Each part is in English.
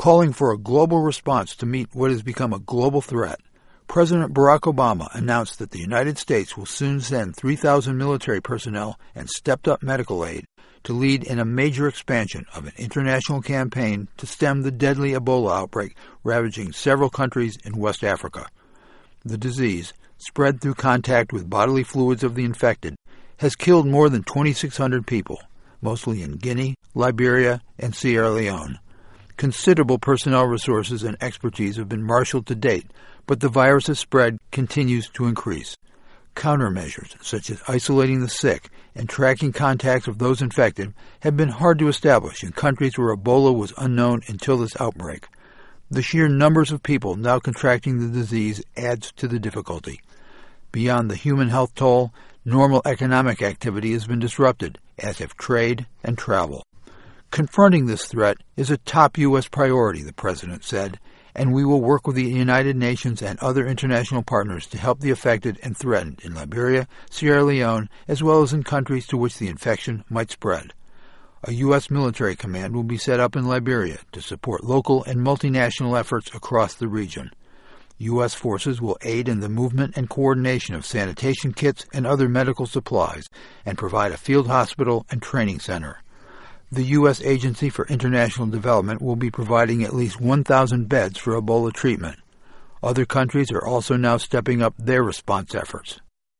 Calling for a global response to meet what has become a global threat, President Barack Obama announced that the United States will soon send 3,000 military personnel and stepped-up medical aid to lead in a major expansion of an international campaign to stem the deadly Ebola outbreak ravaging several countries in West Africa. The disease, spread through contact with bodily fluids of the infected, has killed more than 2,600 people, mostly in Guinea, Liberia, and Sierra Leone. Considerable personnel resources and expertise have been marshaled to date, but the virus's spread continues to increase. Countermeasures, such as isolating the sick and tracking contacts of those infected, have been hard to establish in countries where Ebola was unknown until this outbreak. The sheer numbers of people now contracting the disease adds to the difficulty. Beyond the human health toll, normal economic activity has been disrupted, as have trade and travel. Confronting this threat is a top U.S. priority, the President said, and we will work with the United Nations and other international partners to help the affected and threatened in Liberia, Sierra Leone, as well as in countries to which the infection might spread. A U.S. military command will be set up in Liberia to support local and multinational efforts across the region. U.S. forces will aid in the movement and coordination of sanitation kits and other medical supplies and provide a field hospital and training center. The U.S. Agency for International Development will be providing at least 1,000 beds for Ebola treatment. Other countries are also now stepping up their response efforts.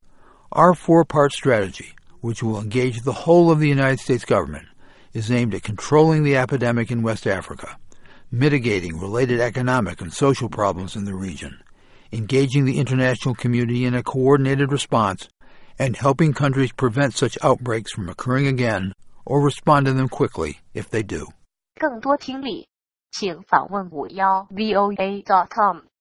Our four-part strategy, which will engage the whole of the United States government, is aimed at controlling the epidemic in West Africa, mitigating related economic and social problems in the region, engaging the international community in a coordinated response, and helping countries prevent such outbreaks from occurring again or respond to them quickly if they do. 更多听力，请访问51voa.com。